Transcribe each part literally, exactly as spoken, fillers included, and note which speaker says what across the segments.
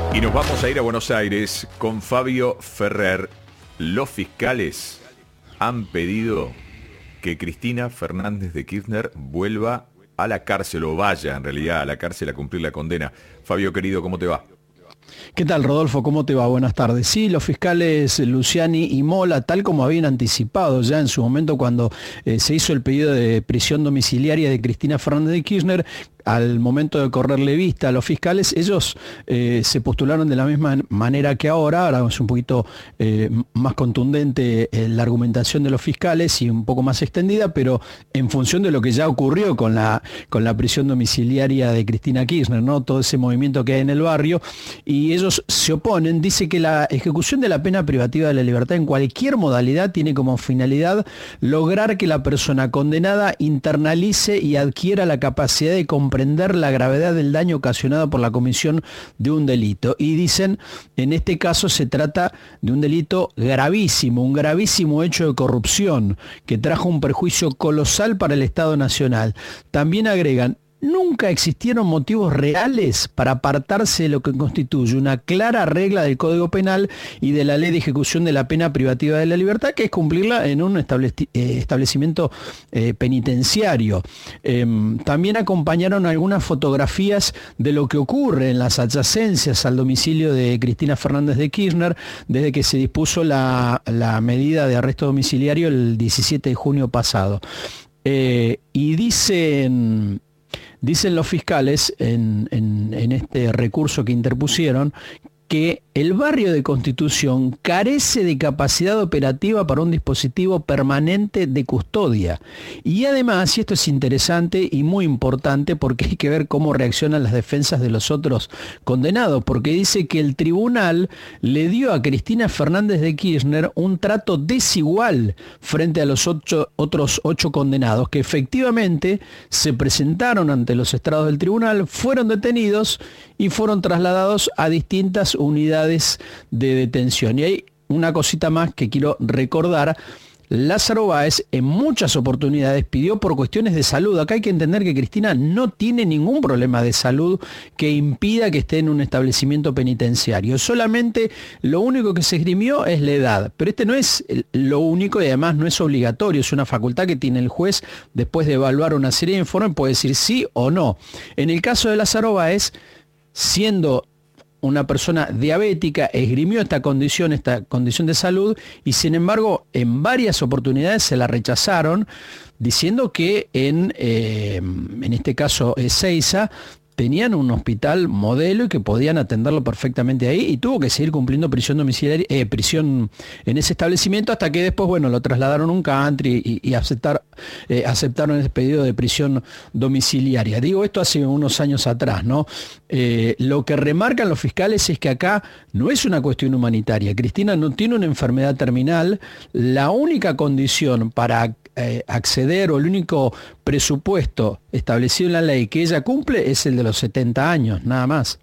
Speaker 1: Y nos vamos a ir a Buenos Aires con Fabio Ferrer. Los fiscales han pedido que Cristina Fernández de Kirchner vuelva a la cárcel, o vaya en realidad a la cárcel a cumplir la condena. Fabio, querido, ¿cómo te va?
Speaker 2: ¿Qué tal, Rodolfo? ¿Cómo te va? Buenas tardes. Sí, los fiscales Luciani y Mola, tal como habían anticipado ya en su momento cuando eh, se hizo el pedido de prisión domiciliaria de Cristina Fernández de Kirchner, al momento de correrle vista a los fiscales, ellos eh, se postularon de la misma manera que ahora. Ahora es un poquito eh, más contundente eh, la argumentación de los fiscales y un poco más extendida, pero en función de lo que ya ocurrió con la, con la prisión domiciliaria de Cristina Kirchner, ¿no? Todo ese movimiento que hay en el barrio, y ellos se oponen. Dice que la ejecución de la pena privativa de la libertad en cualquier modalidad tiene como finalidad lograr que la persona condenada internalice y adquiera la capacidad de comprender la gravedad del daño ocasionado por la comisión de un delito. Y dicen, en este caso se trata de un delito gravísimo, un gravísimo hecho de corrupción que trajo un perjuicio colosal para el Estado Nacional. También agregan, nunca existieron motivos reales para apartarse de lo que constituye una clara regla del Código Penal y de la Ley de Ejecución de la Pena Privativa de la Libertad, que es cumplirla en un estableci- eh, establecimiento eh, penitenciario. Eh, también acompañaron algunas fotografías de lo que ocurre en las adyacencias al domicilio de Cristina Fernández de Kirchner desde que se dispuso la, la medida de arresto domiciliario el diecisiete de junio pasado. Eh, y dicen... Dicen los fiscales en, en, en este recurso que interpusieron que el barrio de Constitución carece de capacidad operativa para un dispositivo permanente de custodia. Y además, y esto es interesante y muy importante porque hay que ver cómo reaccionan las defensas de los otros condenados, porque dice que el tribunal le dio a Cristina Fernández de Kirchner un trato desigual frente a los ocho, otros ocho condenados que efectivamente se presentaron ante los estrados del tribunal, fueron detenidos y fueron trasladados a distintas unidades de detención. Y hay una cosita más que quiero recordar. Lázaro Báez en muchas oportunidades pidió por cuestiones de salud. Acá hay que entender que Cristina no tiene ningún problema de salud que impida que esté en un establecimiento penitenciario. Solamente lo único que se esgrimió es la edad. Pero este no es lo único y además no es obligatorio. Es una facultad que tiene el juez después de evaluar una serie de informes, puede decir sí o no. En el caso de Lázaro Báez, siendo una persona diabética, esgrimió esta condición, esta condición de salud, y sin embargo en varias oportunidades se la rechazaron, diciendo que en, eh, en este caso Ezeiza tenían un hospital modelo y que podían atenderlo perfectamente ahí, y tuvo que seguir cumpliendo prisión domiciliaria, eh, prisión en ese establecimiento, hasta que después, bueno, lo trasladaron a un country y, y aceptar, eh, aceptaron el pedido de prisión domiciliaria. Digo esto hace unos años atrás, ¿no? Eh, lo que remarcan los fiscales es que acá no es una cuestión humanitaria. Cristina no tiene una enfermedad terminal. La única condición para eh, acceder, o el único presupuesto establecido en la ley que ella cumple, es el de los setenta años, nada más.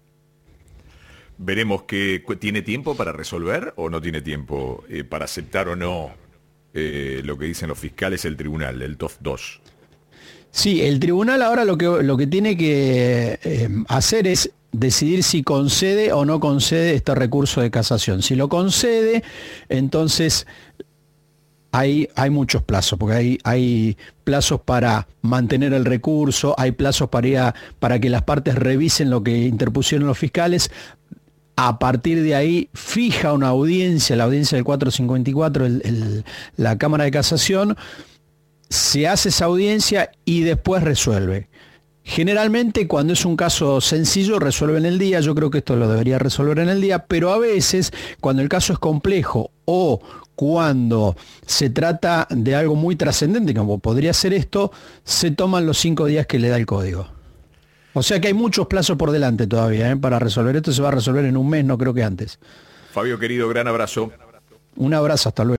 Speaker 1: Veremos que tiene tiempo para resolver o no tiene tiempo eh, para aceptar o no eh, lo que dicen los fiscales, el tribunal, el T O F dos.
Speaker 2: Sí, el tribunal ahora lo que, lo que tiene que eh, hacer es decidir si concede o no concede este recurso de casación. Si lo concede, entonces hay, hay muchos plazos, porque hay, hay plazos para mantener el recurso, hay plazos para, ir a, para que las partes revisen lo que interpusieron los fiscales. A partir de ahí fija una audiencia, la audiencia del cuatrocientos cincuenta y cuatro, el, el, la Cámara de Casación. Se hace esa audiencia y después resuelve. Generalmente cuando es un caso sencillo resuelve en el día, yo creo que esto lo debería resolver en el día, pero a veces cuando el caso es complejo o cuando se trata de algo muy trascendente, como podría ser esto, se toman los cinco días que le da el código. O sea que hay muchos plazos por delante todavía, ¿eh? Para resolver esto. Se va a resolver en un mes, no creo que antes.
Speaker 1: Fabio, querido, gran abrazo.
Speaker 2: Un abrazo, hasta luego.